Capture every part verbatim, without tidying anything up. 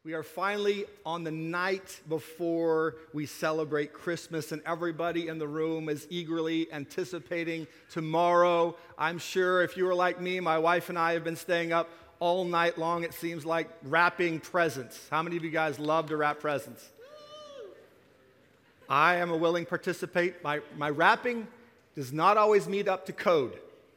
We are finally on the night before we celebrate Christmas, and everybody in the room is eagerly anticipating tomorrow. I'm sure if you were like me, my wife and I have been staying up all night long, it seems like, wrapping presents. How many of you guys love to wrap presents? I am a willing participant. My, my wrapping does not always meet up to code.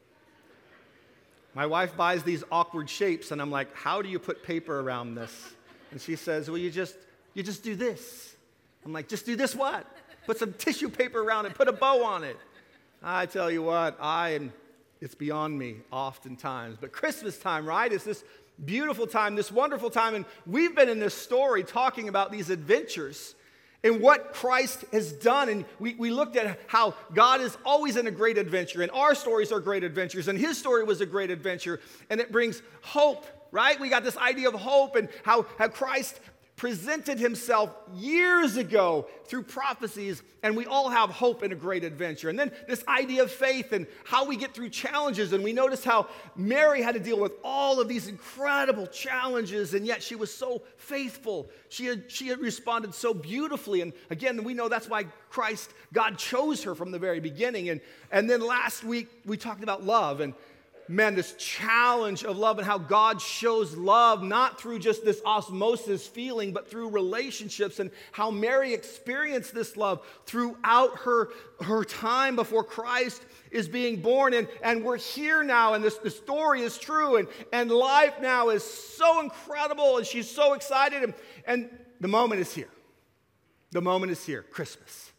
My wife buys these awkward shapes, and I'm like, how do you put paper around this? And she says, well, you just you just do this. I'm like, just do this what? Put some tissue paper around it, put a bow on it. I tell you what, I am, it's beyond me oftentimes. But Christmas time, right, is this beautiful time, this wonderful time. And we've been in this story talking about these adventures and what Christ has done. And we, we looked at how God is always in a great adventure. And our stories are great adventures. And his story was a great adventure. And it brings hope. Right? We got this idea of hope and how, how Christ presented himself years ago through prophecies, and we all have hope in a great adventure. And then this idea of faith and how we get through challenges, and we notice how Mary had to deal with all of these incredible challenges, and yet she was so faithful. She had, she had responded so beautifully, and again, we know that's why Christ, God chose her from the very beginning. And, and then last week, we talked about love, and man, this challenge of love and how God shows love, not through just this osmosis feeling, but through relationships, and how Mary experienced this love throughout her, her time before Christ is being born. And, and we're here now, and this the story is true, and, and life now is so incredible, and she's so excited, and, and the moment is here. The moment is here, Christmas.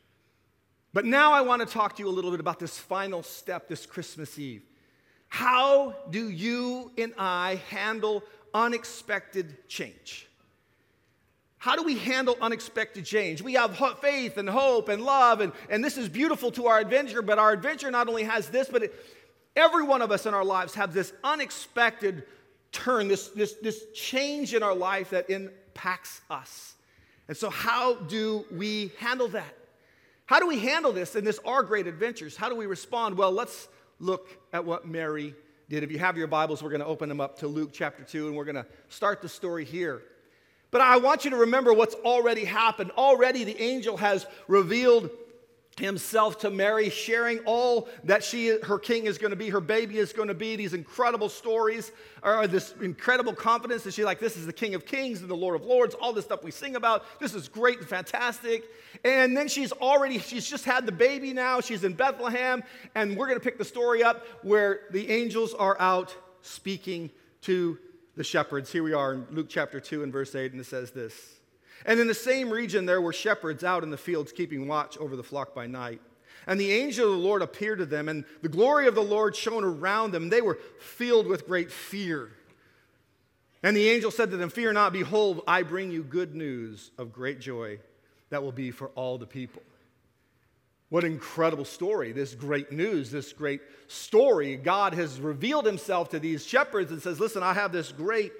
But now I want to talk to you a little bit about this final step, this Christmas Eve. How do you and I handle unexpected change? How do we handle unexpected change? We have faith and hope and love, and, and this is beautiful to our adventure, but our adventure not only has this, but it, every one of us in our lives have this unexpected turn, this, this, this change in our life that impacts us. And so how do we handle that? How do we handle this in this Our Great Adventures? How do we respond? Well, let's look at what Mary did. If you have your Bibles, we're going to open them up to Luke chapter two, and we're going to start the story here. But I want you to remember what's already happened. Already the angel has revealed himself to Mary, sharing all that she, her king is going to be, her baby is going to be, these incredible stories, or this incredible confidence that she's like, this is the King of Kings and the Lord of Lords, all this stuff we sing about. This is great and fantastic. And then she's already, she's just had the baby now. She's in Bethlehem, and we're going to pick the story up where the angels are out speaking to the shepherds. Here we are in Luke chapter two and verse eight, and it says this. And in the same region there were shepherds out in the fields keeping watch over the flock by night. And the angel of the Lord appeared to them, and the glory of the Lord shone around them. They were filled with great fear. And the angel said to them, fear not, behold, I bring you good news of great joy that will be for all the people. What an incredible story, this great news, this great story. God has revealed himself to these shepherds and says, listen, I have this great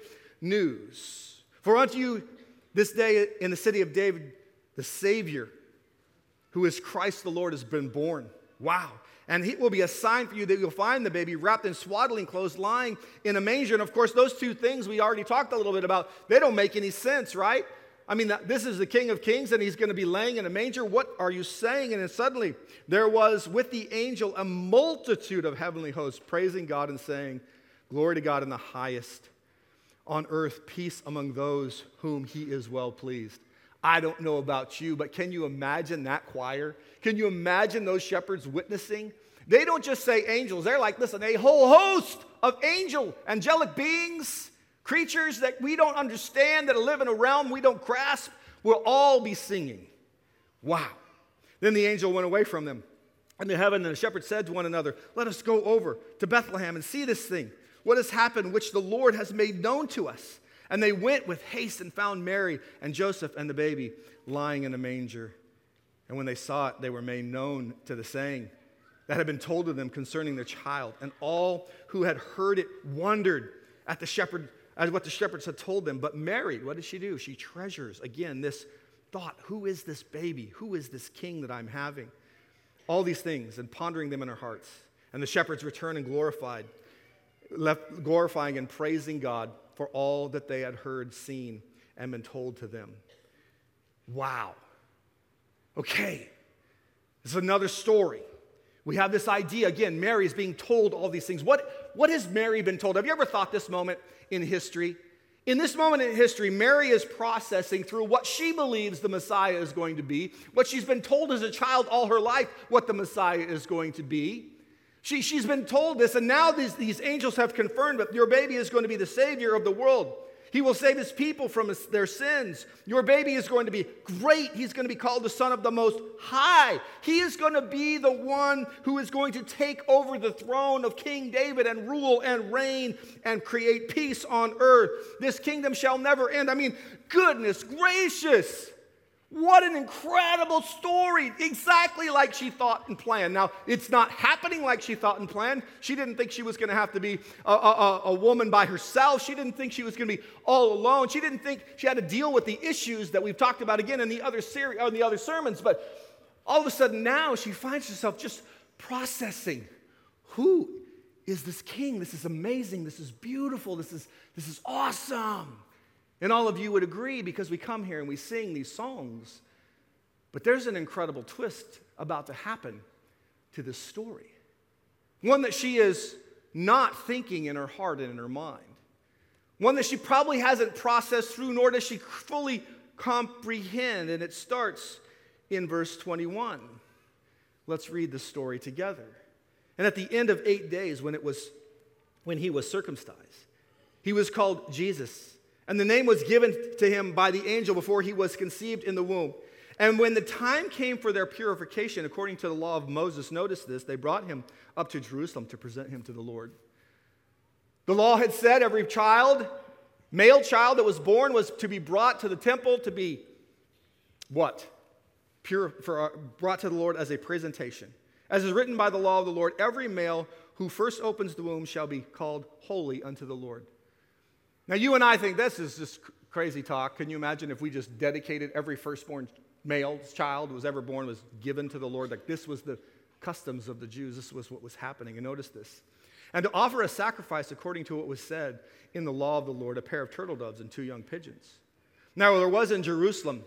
news. For unto you this day in the city of David, the Savior, who is Christ the Lord, has been born. Wow. And it will be a sign for you that you'll find the baby wrapped in swaddling clothes, lying in a manger. And of course, those two things we already talked a little bit about, they don't make any sense, right? I mean, this is the King of Kings, and he's going to be laying in a manger. What are you saying? And then suddenly there was with the angel a multitude of heavenly hosts praising God and saying, glory to God in the highest, on earth peace among those whom he is well pleased. I don't know about you, but can you imagine that choir? Can you imagine those shepherds witnessing? They don't just say angels. They're like, listen, a whole host of angel, angelic beings, creatures that we don't understand, that live in a realm we don't grasp, will all be singing. Wow. Then the angel went away from them into heaven, and the shepherds said to one another, let us go over to Bethlehem and see this thing, what has happened, which the Lord has made known to us. And they went with haste and found Mary and Joseph and the baby lying in a manger. And when they saw it, they were made known to the saying that had been told to them concerning the child. And all who had heard it wondered at the shepherd, at what the shepherds had told them. But Mary, what did she do? She treasures, again, this thought. Who is this baby? Who is this king that I'm having? All these things, and pondering them in her hearts. And the shepherds returned and glorified. Left glorifying and praising God for all that they had heard, seen, and been told to them. Wow. Okay. This is another story. We have this idea, again, Mary is being told all these things. What, what has Mary been told? Have you ever thought this moment in history? In this moment in history, Mary is processing through what she believes the Messiah is going to be, what she's been told as a child all her life, what the Messiah is going to be. She, she's been told this, and now these, these angels have confirmed that your baby is going to be the Savior of the world. He will save his people from his, their sins. Your baby is going to be great. He's going to be called the Son of the Most High. He is going to be the one who is going to take over the throne of King David and rule and reign and create peace on earth. This kingdom shall never end. I mean, goodness gracious. What an incredible story, exactly like she thought and planned. Now, it's not happening like she thought and planned. She didn't think she was going to have to be a, a, a woman by herself. She didn't think she was going to be all alone. She didn't think she had to deal with the issues that we've talked about again in the other series, or in the other sermons. But all of a sudden now she finds herself just processing, who is this king? This is amazing. This is beautiful. This is, this is awesome. And all of you would agree because we come here and we sing these songs. But there's an incredible twist about to happen to this story. One that she is not thinking in her heart and in her mind. One that she probably hasn't processed through, nor does she fully comprehend. And it starts in verse twenty-one. Let's read the story together. And at the end of eight days, when it was when he was circumcised, he was called Jesus. And the name was given to him by the angel before he was conceived in the womb. And when the time came for their purification, according to the law of Moses, notice this, they brought him up to Jerusalem to present him to the Lord. The law had said every child, male child that was born was to be brought to the temple to be what? Pure, for, uh, brought to the Lord as a presentation. As is written by the law of the Lord, every male who first opens the womb shall be called holy unto the Lord. Now, you and I think this is just crazy talk. Can you imagine if we just dedicated every firstborn male child who was ever born was given to the Lord? Like this was the customs of the Jews. This was what was happening. And notice this. And to offer a sacrifice according to what was said in the law of the Lord, a pair of turtle doves and two young pigeons. Now, there was in Jerusalem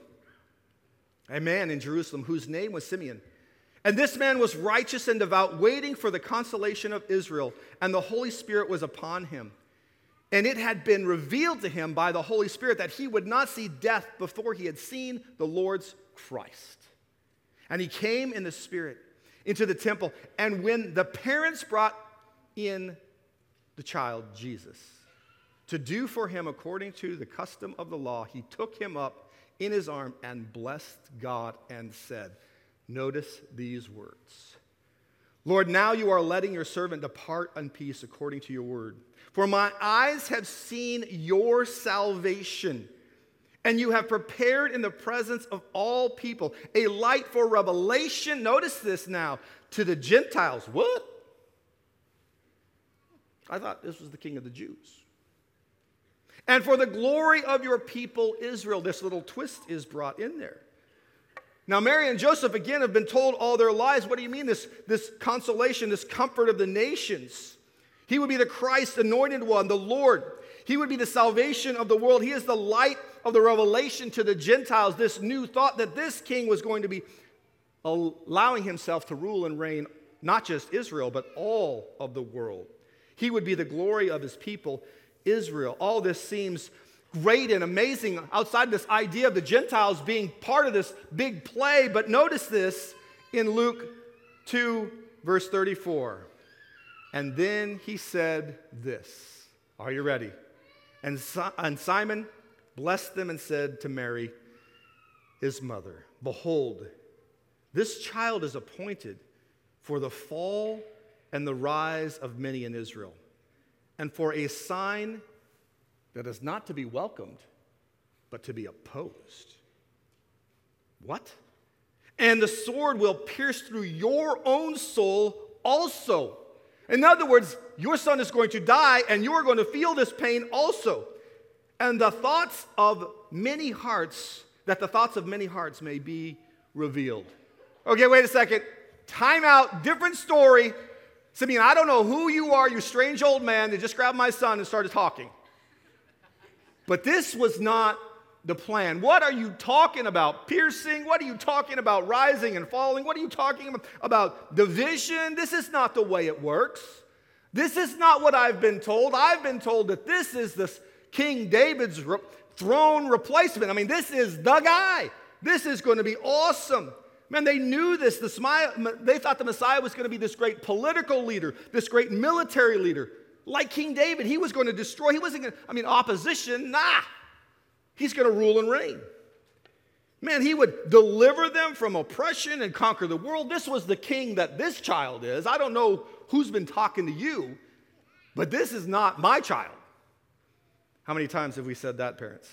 a man in Jerusalem whose name was Simeon. And this man was righteous and devout, waiting for the consolation of Israel, and the Holy Spirit was upon him. And it had been revealed to him by the Holy Spirit that he would not see death before he had seen the Lord's Christ. And he came in the Spirit into the temple. And when the parents brought in the child, Jesus, to do for him according to the custom of the law, he took him up in his arm and blessed God and said, notice these words. Lord, now you are letting your servant depart in peace according to your word. For my eyes have seen your salvation, and you have prepared in the presence of all people a light for revelation. Notice this now, to the Gentiles. What? I thought this was the King of the Jews. And for the glory of your people Israel. This little twist is brought in there. Now, Mary and Joseph, again, have been told all their lives. What do you mean, this, this consolation, this comfort of the nations? He would be the Christ, anointed one, the Lord. He would be the salvation of the world. He is the light of the revelation to the Gentiles. This new thought that this king was going to be allowing himself to rule and reign, not just Israel, but all of the world. He would be the glory of his people, Israel. All this seems great and amazing outside this idea of the Gentiles being part of this big play. But notice this in Luke two, verse thirty-four. And then he said this. Are you ready? And, si- and Simon blessed them and said to Mary, his mother, behold, this child is appointed for the fall and the rise of many in Israel, and for a sign that is not to be welcomed, but to be opposed. What? And the sword will pierce through your own soul also. In other words, your son is going to die, and you are going to feel this pain also. And the thoughts of many hearts, that the thoughts of many hearts may be revealed. Okay, wait a second. Time out. Different story. Simeon, I don't know who you are, you strange old man that just grabbed my son and started talking. But this was not the plan. What are you talking about? Piercing? What are you talking about? Rising and falling? What are you talking about? About division? This is not the way it works. This is not what I've been told. I've been told that this is this King David's re- throne replacement. I mean, this is the guy. This is going to be awesome. Man, they knew this. The, they thought the Messiah was going to be this great political leader, this great military leader. Like King David, he was going to destroy. He wasn't going to, I mean, opposition, nah. He's going to rule and reign. Man, he would deliver them from oppression and conquer the world. This was the king that this child is. I don't know who's been talking to you, but this is not my child. How many times have we said that, parents?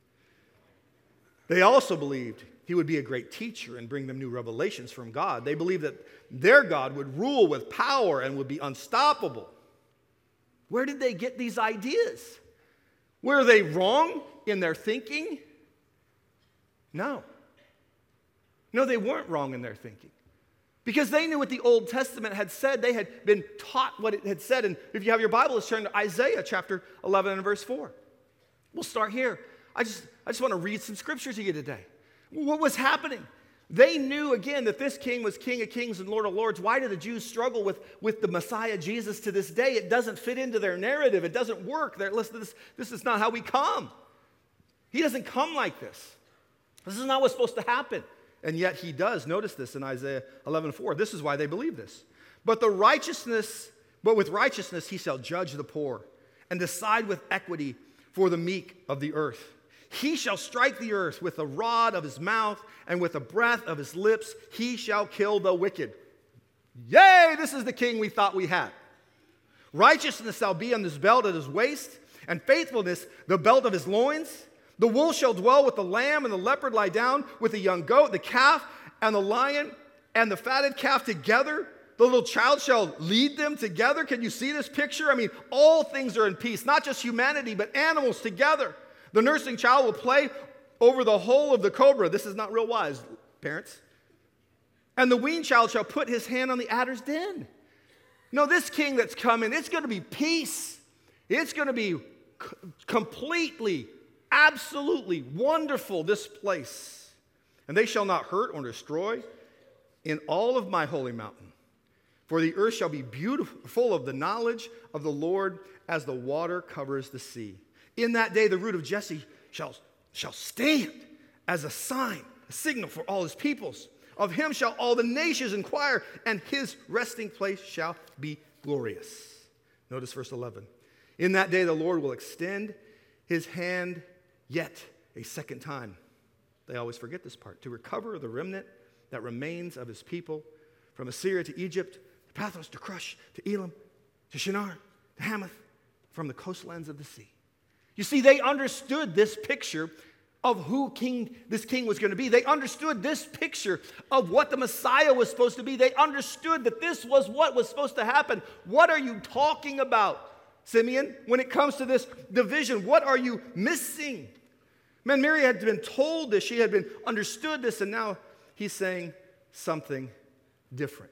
They also believed he would be a great teacher and bring them new revelations from God. They believed that their God would rule with power and would be unstoppable. Where did they get these ideas? Were they wrong in their thinking? No. No, they weren't wrong in their thinking. Because they knew what the Old Testament had said. They had been taught what it had said. And if you have your Bible, let's turn to Isaiah chapter eleven and verse four. We'll start here. I just, I just want to read some scripture to you today. What was happening? They knew, again, that this king was King of Kings and Lord of Lords. Why do the Jews struggle with, with the Messiah, Jesus, to this day? It doesn't fit into their narrative. It doesn't work. They're, listen, this, this is not how we come. He doesn't come like this. This is not what's supposed to happen. And yet he does. Notice this in Isaiah eleven four. This is why they believe this. But the righteousness, but with righteousness he shall judge the poor and decide with equity for the meek of the earth. He shall strike the earth with the rod of his mouth, and with the breath of his lips he shall kill the wicked. Yay, this is the king we thought we had. Righteousness shall be on his belt at his waist, and faithfulness the belt of his loins. The wolf shall dwell with the lamb, and the leopard lie down with the young goat, the calf and the lion and the fatted calf together. The little child shall lead them together. Can you see this picture? I mean, all things are in peace, not just humanity, but animals together. The nursing child will play over the hole of the cobra. This is not real wise, parents. And the weaned child shall put his hand on the adder's den. No, this king that's coming, it's going to be peace. It's going to be c- completely, absolutely wonderful, this place. And they shall not hurt or destroy in all of my holy mountain. For the earth shall be beautiful, full of the knowledge of the Lord as the water covers the sea. In that day, the root of Jesse shall, shall stand as a sign, a signal for all his peoples. Of him shall all the nations inquire, and his resting place shall be glorious. Notice verse eleven. In that day, the Lord will extend his hand yet a second time. They always forget this part. To recover the remnant that remains of his people from Assyria to Egypt, to Pathros, to Cush, to Elam, to Shinar, to Hamath, from the coastlands of the sea. You see, they understood this picture of who king this king was going to be. They understood this picture of what the Messiah was supposed to be. They understood that this was what was supposed to happen. What are you talking about, Simeon? When it comes to this division, what are you missing? Man, Mary had been told this. She had been understood this, and now he's saying something different.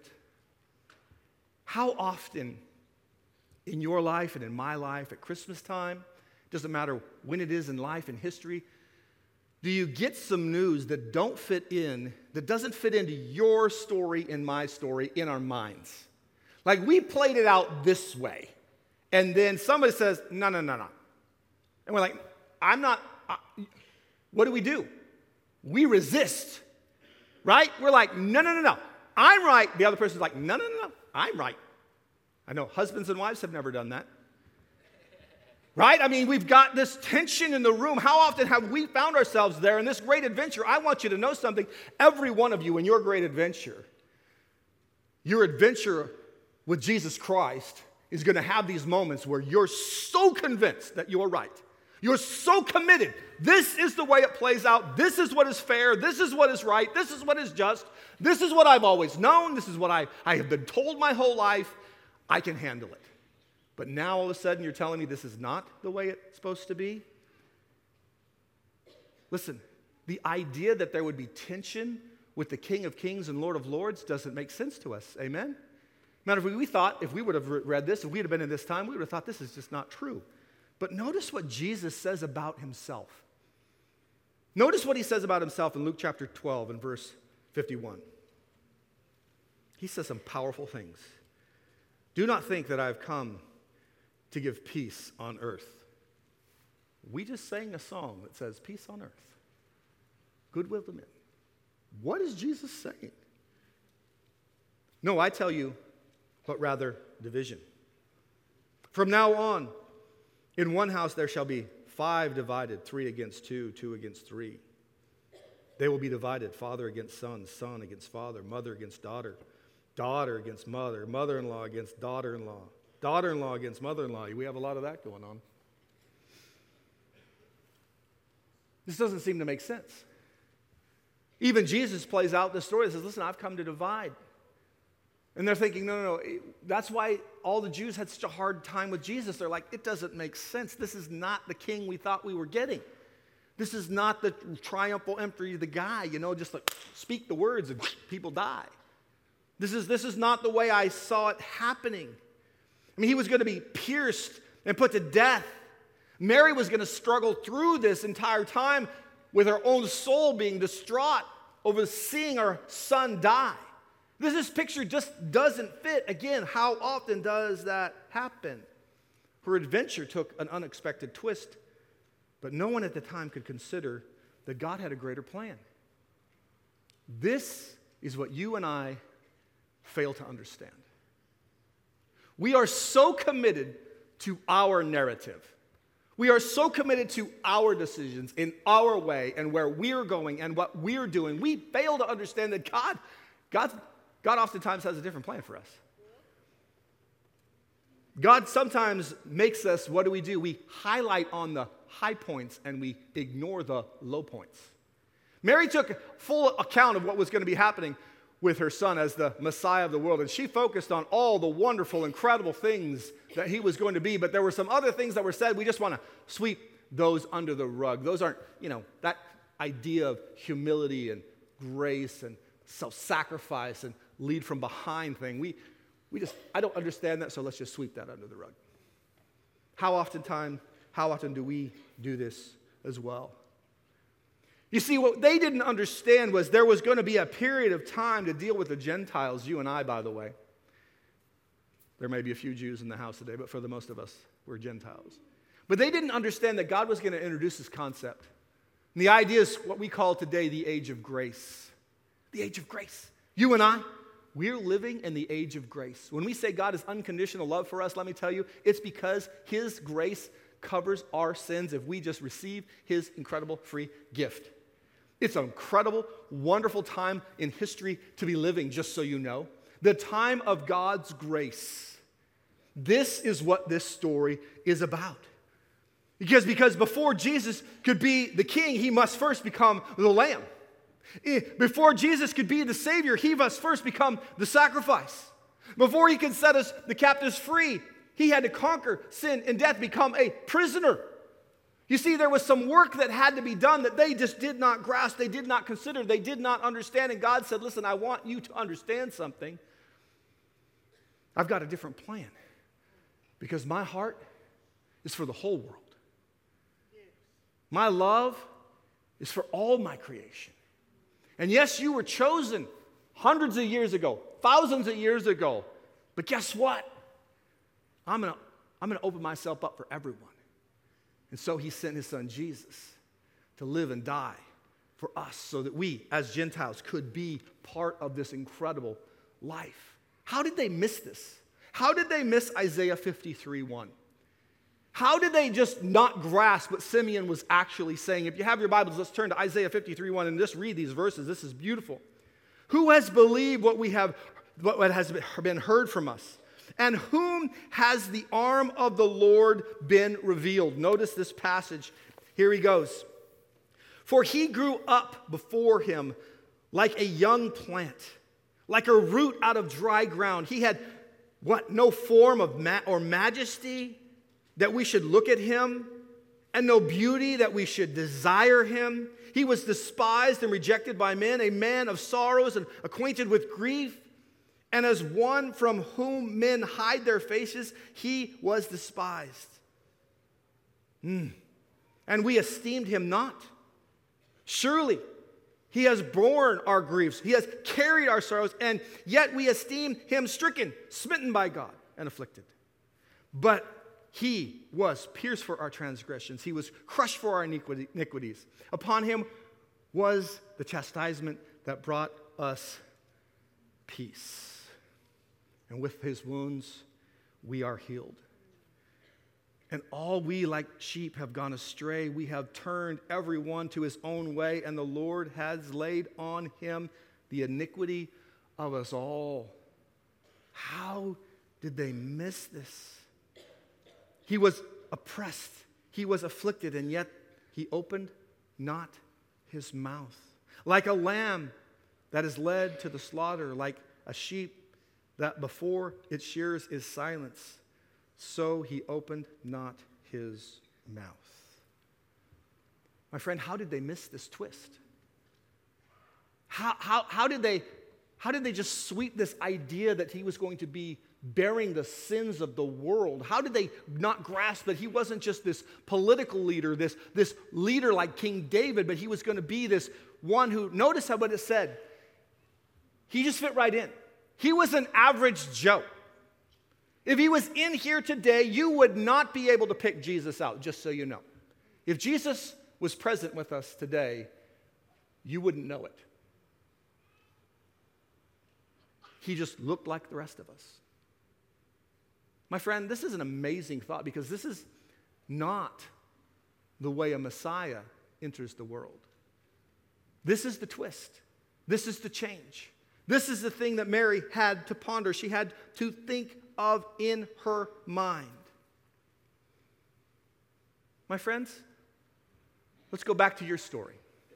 How often in your life and in my life at Christmas time, doesn't matter when it is in life and history, do you get some news that don't fit in, that doesn't fit into your story and my story in our minds? Like we played it out this way, and then somebody says, no, no, no, no. And we're like, I'm not, uh, what do we do? We resist, right? We're like, no, no, no, no. I'm right. The other person's like, no, no, no, no. I'm right. I know husbands and wives have never done that. Right? I mean, we've got this tension in the room. How often have we found ourselves there in this great adventure? I want you to know something. Every one of you in your great adventure, your adventure with Jesus Christ is going to have these moments where you're so convinced that you're right. You're so committed. This is the way it plays out. This is what is fair. This is what is right. This is what is just. This is what I've always known. This is what I, I have been told my whole life. I can handle it. But now all of a sudden you're telling me this is not the way it's supposed to be? Listen, the idea that there would be tension with the King of Kings and Lord of Lords doesn't make sense to us. Amen? Matter of fact, we thought, if we would have read this, if we had been in this time, we would have thought this is just not true. But notice what Jesus says about himself. Notice what he says about himself in Luke chapter twelve and verse fifty-one. He says some powerful things. Do not think that I have come to give peace on earth. We just sang a song that says peace on earth, goodwill to men. What is Jesus saying? No, I tell you, but rather division. From now on, in one house there shall be five divided, three against two, two against three. They will be divided, father against son, son against father, mother against daughter, daughter against mother, mother-in-law against daughter-in-law, daughter-in-law against mother-in-law. We have a lot of that going on. This doesn't seem to make sense. Even Jesus plays out this story and says, listen, I've come to divide. And they're thinking, no, no, no. That's why all the Jews had such a hard time with Jesus. They're like, it doesn't make sense. This is not the king we thought we were getting. This is not the triumphal entry, the guy, you know, just like speak the words and people die. This is, this is not the way I saw it happening. I mean, he was going to be pierced and put to death. Mary was going to struggle through this entire time with her own soul being distraught over seeing her son die. This, this picture just doesn't fit. Again, how often does that happen? Her adventure took an unexpected twist, but no one at the time could consider that God had a greater plan. This is what you and I fail to understand. We are so committed to our narrative. We are so committed to our decisions in our way and where we're going and what we're doing. We fail to understand that God, God, God oftentimes has a different plan for us. God sometimes makes us, what do we do? We highlight on the high points and we ignore the low points. Mary took full account of what was going to be happening with her son as the Messiah of the world. And she focused on all the wonderful, incredible things that he was going to be. But there were some other things that were said. We just want to sweep those under the rug. Those aren't, you know, that idea of humility and grace and self-sacrifice and lead from behind thing. We, we just, I don't understand that, so let's just sweep that under the rug. How often time, how often do we do this as well? You see, what they didn't understand was there was going to be a period of time to deal with the Gentiles, you and I, by the way. There may be a few Jews in the house today, but for the most of us, we're Gentiles. But they didn't understand that God was going to introduce this concept. And the idea is what we call today the age of grace. The age of grace. You and I, we're living in the age of grace. When we say God is unconditional love for us, let me tell you, it's because His grace covers our sins if we just receive His incredible free gift. It's an incredible, wonderful time in history to be living, just so you know. The time of God's grace. This is what this story is about. Because, because before Jesus could be the king, he must first become the lamb. Before Jesus could be the Savior, he must first become the sacrifice. Before he could set us, the captives, free, he had to conquer sin and death, become a prisoner. You see, there was some work that had to be done that they just did not grasp, they did not consider, they did not understand. And God said, listen, I want you to understand something. I've got a different plan. Because my heart is for the whole world. My love is for all my creation. And yes, you were chosen hundreds of years ago, thousands of years ago. But guess what? I'm going to I'm going to open myself up for everyone. And so he sent his son Jesus to live and die for us so that we as Gentiles could be part of this incredible life. How did they miss this? How did they miss Isaiah fifty-three one? How did they just not grasp what Simeon was actually saying? If you have your Bibles, let's turn to Isaiah fifty-three one and just read these verses. This is beautiful. Who has believed what we have, what has been heard from us? And whom has the arm of the Lord been revealed? Notice this passage. Here he goes. For he grew up before him like a young plant, like a root out of dry ground. He had what? No form of ma- or majesty that we should look at him, and no beauty that we should desire him. He was despised and rejected by men, a man of sorrows and acquainted with grief. And as one from whom men hide their faces, he was despised. Mm. And we esteemed him not. Surely he has borne our griefs. He has carried our sorrows, and yet we esteem him stricken, smitten by God, and afflicted. But he was pierced for our transgressions. He was crushed for our iniquities. Upon him was the chastisement that brought us peace. And with his wounds, we are healed. And all we like sheep have gone astray. We have turned everyone to his own way, and the Lord has laid on him the iniquity of us all. How did they miss this? He was oppressed, he was afflicted, and yet he opened not his mouth. Like a lamb that is led to the slaughter, like a sheep that before its shears is silenced, so he opened not his mouth. My friend, how did they miss this twist? How, how, how, did they, how did they just sweep this idea that he was going to be bearing the sins of the world? How did they not grasp that he wasn't just this political leader, this, this leader like King David, but he was going to be this one who, notice how what it said, he just fit right in. He was an average Joe. If he was in here today, you would not be able to pick Jesus out, just so you know. If Jesus was present with us today, you wouldn't know it. He just looked like the rest of us. My friend, this is an amazing thought because this is not the way a Messiah enters the world. This is the twist. This is the change. This is the thing that Mary had to ponder. She had to think of in her mind. My friends, let's go back to your story.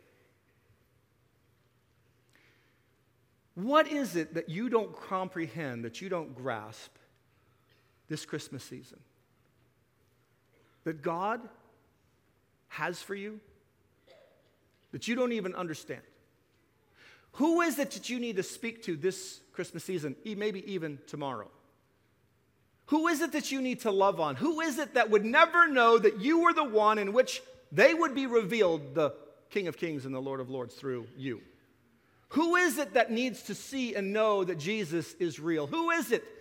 What is it that you don't comprehend, that you don't grasp this Christmas season? That God has for you that you don't even understand? Who is it that you need to speak to this Christmas season, maybe even tomorrow? Who is it that you need to love on? Who is it that would never know that you were the one in which they would be revealed, the King of Kings and the Lord of Lords, through you? Who is it that needs to see and know that Jesus is real? Who is it?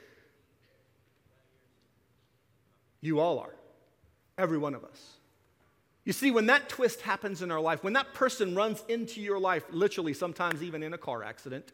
You all are. Every one of us. You see, when that twist happens in our life, when that person runs into your life, literally sometimes even in a car accident,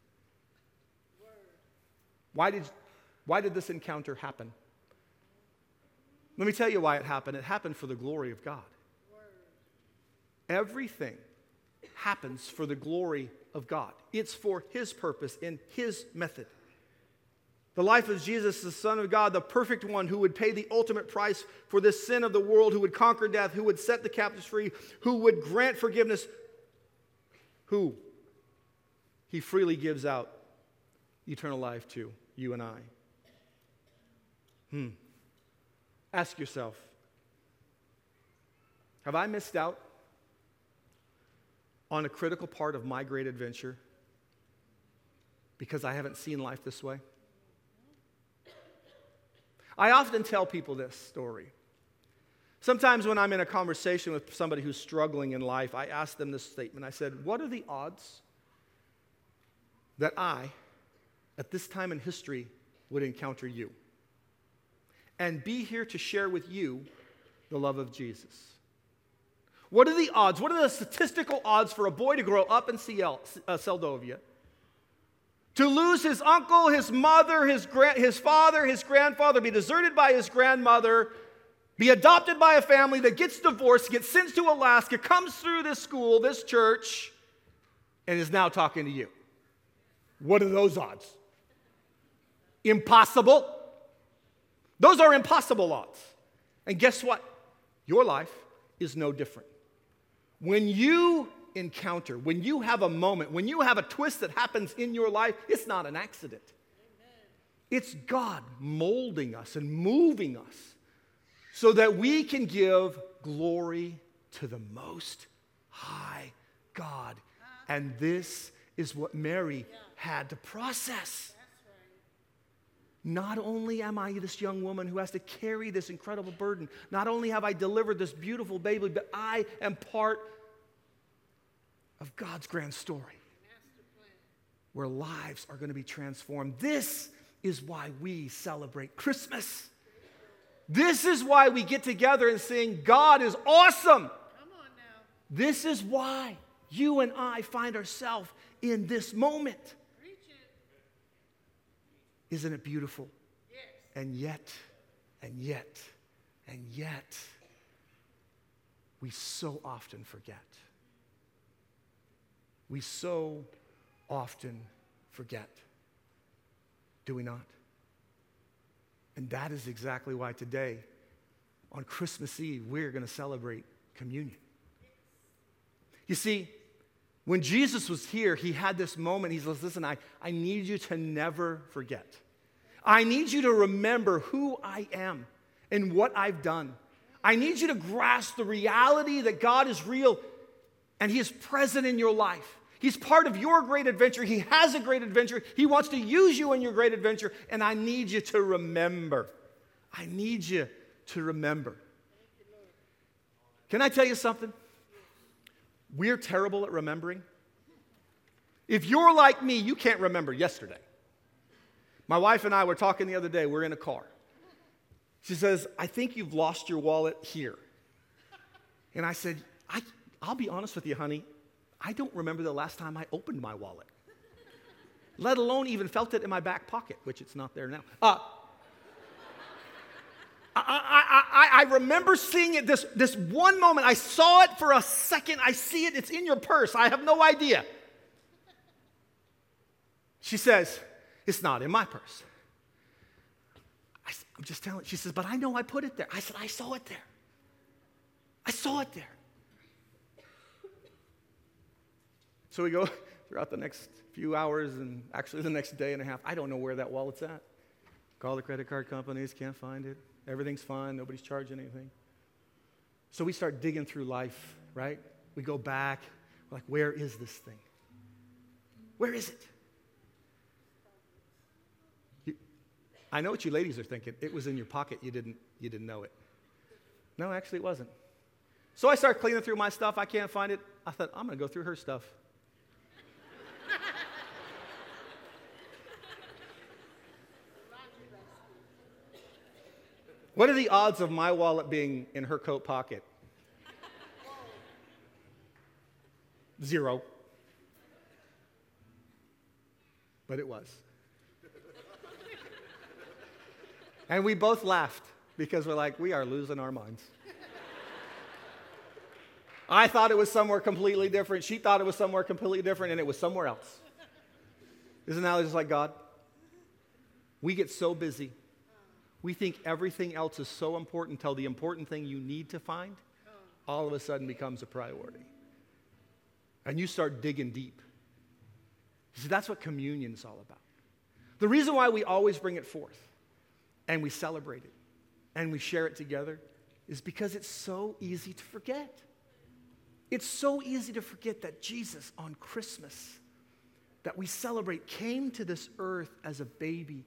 why did, why did this encounter happen? Let me tell you why it happened. It happened for the glory of God. Everything happens for the glory of God. It's for his purpose in his method. The life of Jesus, the Son of God, the perfect one who would pay the ultimate price for this sin of the world, who would conquer death, who would set the captives free, who would grant forgiveness, who he freely gives out eternal life to you and I. Hmm. Ask yourself, have I missed out on a critical part of my great adventure because I haven't seen life this way? I often tell people this story. Sometimes when I'm in a conversation with somebody who's struggling in life, I ask them this statement. I said, what are the odds that I, at this time in history, would encounter you and be here to share with you the love of Jesus? What are the odds? What are the statistical odds for a boy to grow up in Ciel, uh, Seldovia, to lose his uncle, his mother, his, gra- his father, his grandfather, be deserted by his grandmother, be adopted by a family that gets divorced, gets sent to Alaska, comes through this school, this church, and is now talking to you? What are those odds? Impossible. Those are impossible odds. And guess what? Your life is no different. When you encounter, when you have a moment, when you have a twist that happens in your life, it's not an accident. Amen. It's God molding us and moving us so that we can give glory to the Most High God. And this is what Mary had to process. Not only am I this young woman who has to carry this incredible burden, not only have I delivered this beautiful baby, but I am part of God's grand story where lives are going to be transformed. This is why we celebrate Christmas. This is why we get together and sing, God is awesome. This is why you and I find ourselves in this moment. Isn't it beautiful? Yes. And yet, and yet, and yet, we so often forget. We so often forget. Do we not? And that is exactly why today, on Christmas Eve, we're going to celebrate communion. You see, when Jesus was here, he had this moment. He says, listen, I, I need you to never forget. I need you to remember who I am and what I've done. I need you to grasp the reality that God is real and he is present in your life. He's part of your great adventure. He has a great adventure. He wants to use you in your great adventure, and I need you to remember. I need you to remember. Can I tell you something? We're terrible at remembering. If you're like me, you can't remember yesterday. My wife and I were talking the other day. We're in a car. She says, I think you've lost your wallet here. And I said, I, I'll be honest with you, honey. I don't remember the last time I opened my wallet, let alone even felt it in my back pocket, which it's not there now. Uh, I, I, I, I remember seeing it this, this one moment. I saw it for a second. I see it. It's in your purse. I have no idea. She says, it's not in my purse. I, I'm just telling you. She says, but I know I put it there. I said, I saw it there. I saw it there. So we go throughout the next few hours and actually the next day and a half. I don't know where that wallet's at. Call the credit card companies, can't find it. Everything's fine, nobody's charging anything. So we start digging through life, right? We go back, we're like, where is this thing? Where is it? You, I know what you ladies are thinking. It was in your pocket, you didn't, you didn't know it. No, actually it wasn't. So I start cleaning through my stuff, I can't find it. I thought, I'm gonna go through her stuff. What are the odds of my wallet being in her coat pocket? Zero. But it was. And we both laughed because we're like, we are losing our minds. I thought it was somewhere completely different. She thought it was somewhere completely different, and it was somewhere else. Isn't that just like God? We get so busy. We think everything else is so important until the important thing you need to find all of a sudden becomes a priority. And you start digging deep. See, that's what communion is all about. The reason why we always bring it forth and we celebrate it and we share it together is because it's so easy to forget. It's so easy to forget that Jesus on Christmas, that we celebrate, came to this earth as a baby.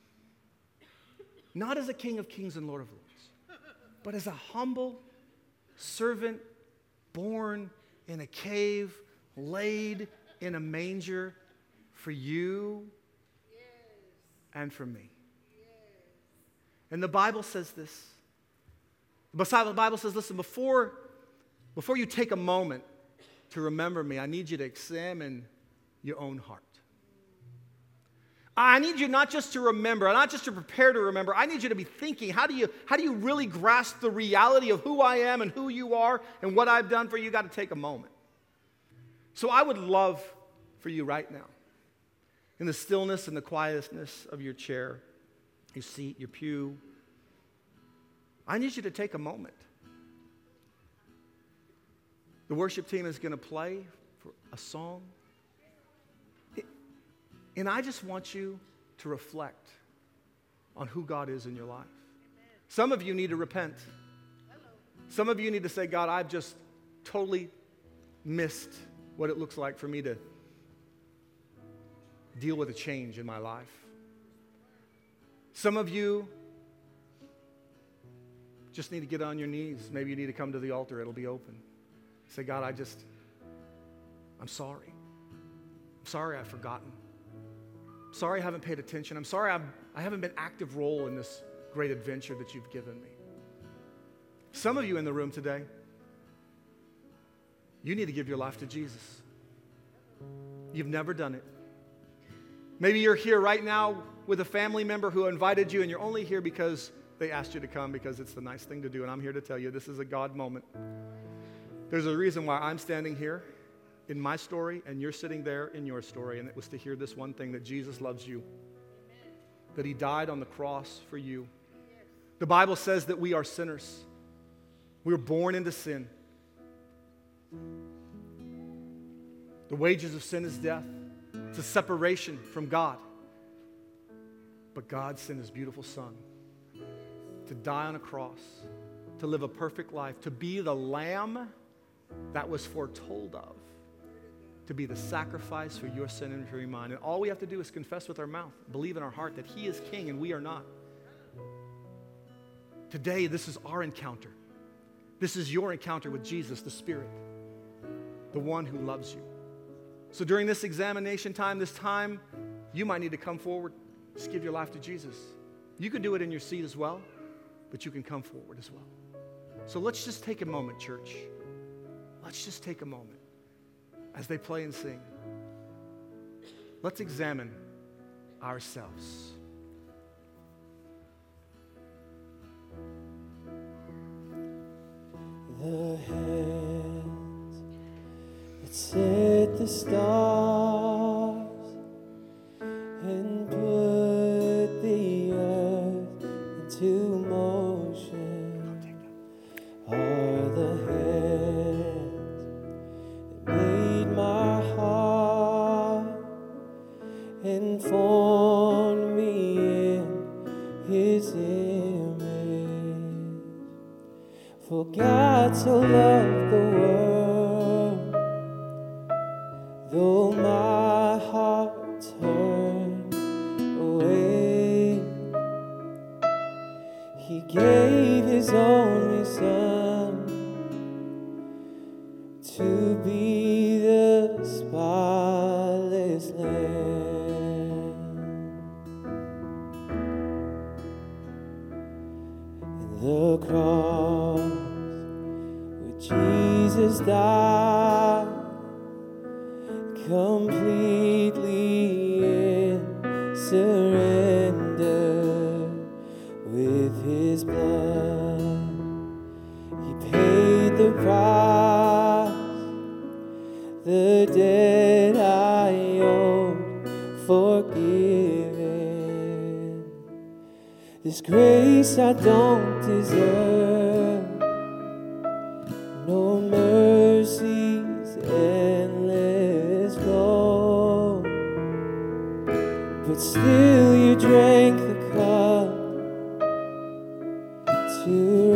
Not as a King of Kings and Lord of Lords, but as a humble servant born in a cave, laid in a manger for you yes. and for me. Yes. And the Bible says this. The Bible says, listen, before, before you take a moment to remember me, I need you to examine your own heart. I need you not just to remember, not just to prepare to remember. I need you to be thinking, how do you, how do you really grasp the reality of who I am and who you are and what I've done for you? You've got to take a moment. So I would love for you right now, in the stillness and the quietness of your chair, your seat, your pew, I need you to take a moment. The worship team is going to play for a song. And I just want you to reflect on who God is in your life. Amen. Some of you need to repent. Hello. Some of you need to say, God, I've just totally missed what it looks like for me to deal with a change in my life. Some of you just need to get on your knees. Maybe you need to come to the altar. It'll be open. Say, God, I just, I'm sorry. I'm sorry I've forgotten. Sorry I haven't paid attention. I'm sorry I've, I haven't been active role in this great adventure that you've given me. Some of you in the room today, you need to give your life to Jesus. You've never done it. Maybe you're here right now with a family member who invited you and you're only here because they asked you to come because it's the nice thing to do. And I'm here to tell you this is a God moment. There's a reason why I'm standing here in my story and you're sitting there in your story, and it was to hear this one thing, that Jesus loves you, that he died on the cross for you. The Bible says that we are sinners. We were born into sin. The wages of sin is death. It's a separation from God. But God sent his beautiful Son to die on a cross, to live a perfect life, to be the Lamb that was foretold of, to be the sacrifice for your sin and for your mine. And all we have to do is confess with our mouth, believe in our heart that he is king and we are not. Today, this is our encounter. This is your encounter with Jesus, the Spirit, the one who loves you. So during this examination time, this time, you might need to come forward, just give your life to Jesus. You can do it in your seat as well, but you can come forward as well. So let's just take a moment, church. Let's just take a moment as they play and sing. Let's examine ourselves. The hands that set the stars and put the earth into motion are the hands that made my heart and formed me in his image. For God so loved the world, though my heart turned away, he gave his only Son to be the spotless Lamb. And the cross where Jesus died completely in surrender. With his blood he paid the price, the debt I owed forgiven. This grace I don't deserve, no mercy's endless flow, but still you drank the cup to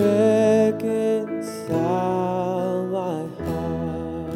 reconcile my heart.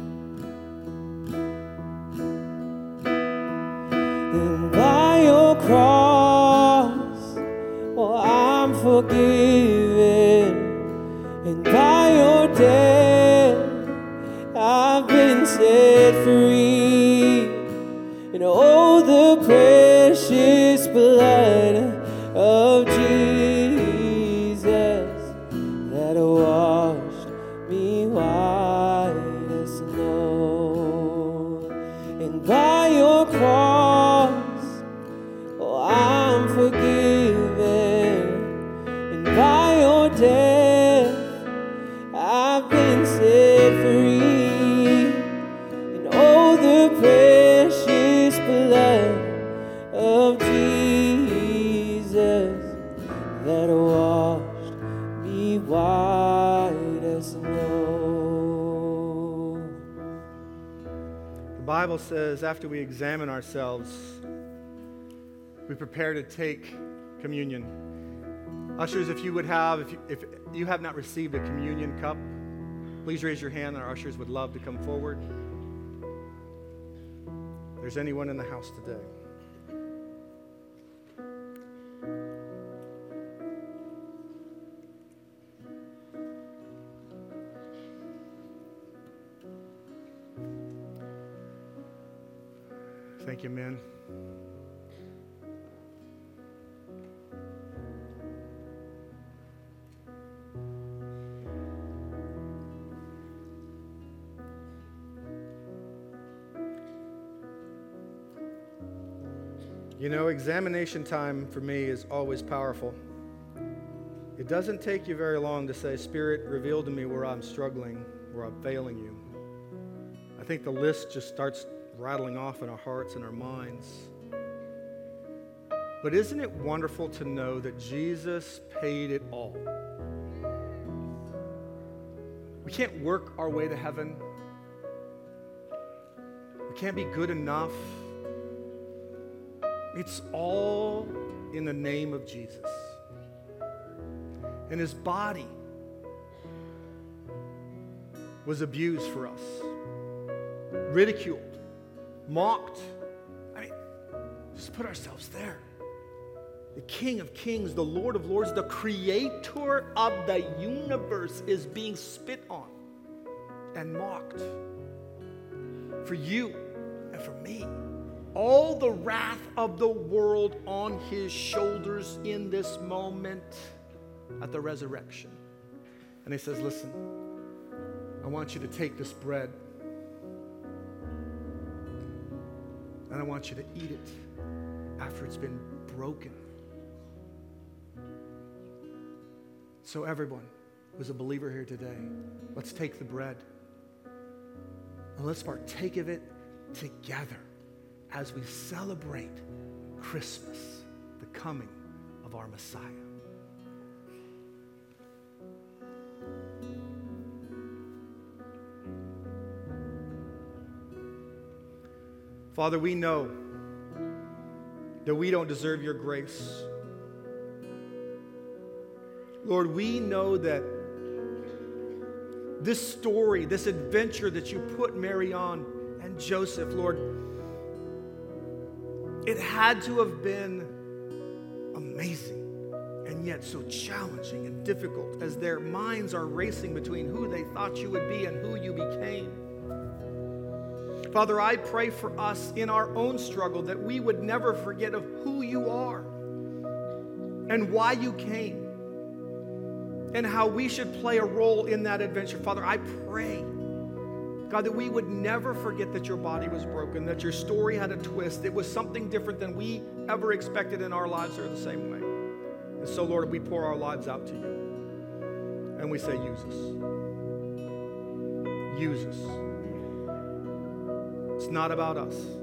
And by your cross, oh, I'm forgiven. And by your death, I've been set free. And oh, the precious blood of Jesus that washed me white as snow. And by your cross, oh, I'm forgiven. And by your death, I've been set free. And oh, the precious blood of Jesus that washed me white as snow. The Bible says after we examine ourselves, we prepare to take communion. Ushers, if you would have, if you, if you have not received a communion cup, please raise your hand and our ushers would love to come forward. If there's anyone in the house today. Thank you, men. You know, examination time for me is always powerful. It doesn't take you very long to say, Spirit, reveal to me where I'm struggling, where I'm failing you. I think the list just starts rattling off in our hearts and our minds. But isn't it wonderful to know that Jesus paid it all? We can't work our way to heaven. We can't be good enough. It's all in the name of Jesus. And his body was abused for us, ridiculed, mocked. I mean, just put ourselves there. The King of Kings, the Lord of Lords, the creator of the universe is being spit on and mocked for you and for me. All the wrath of the world on his shoulders in this moment at the resurrection. And he says, listen, I want you to take this bread and I want you to eat it after it's been broken. So everyone who's a believer here today, let's take the bread and let's partake of it together as we celebrate Christmas, the coming of our Messiah. Father, we know that we don't deserve your grace. Lord, we know that this story, this adventure that you put Mary on and Joseph, Lord, it had to have been amazing and yet so challenging and difficult as their minds are racing between who they thought you would be and who you became. Father, I pray for us in our own struggle that we would never forget of who you are and why you came and how we should play a role in that adventure. Father, I pray, God, that we would never forget that your body was broken, that your story had a twist. It was something different than we ever expected in our lives or the same way. And so, Lord, we pour our lives out to you. And we say, use us. Use us. It's not about us.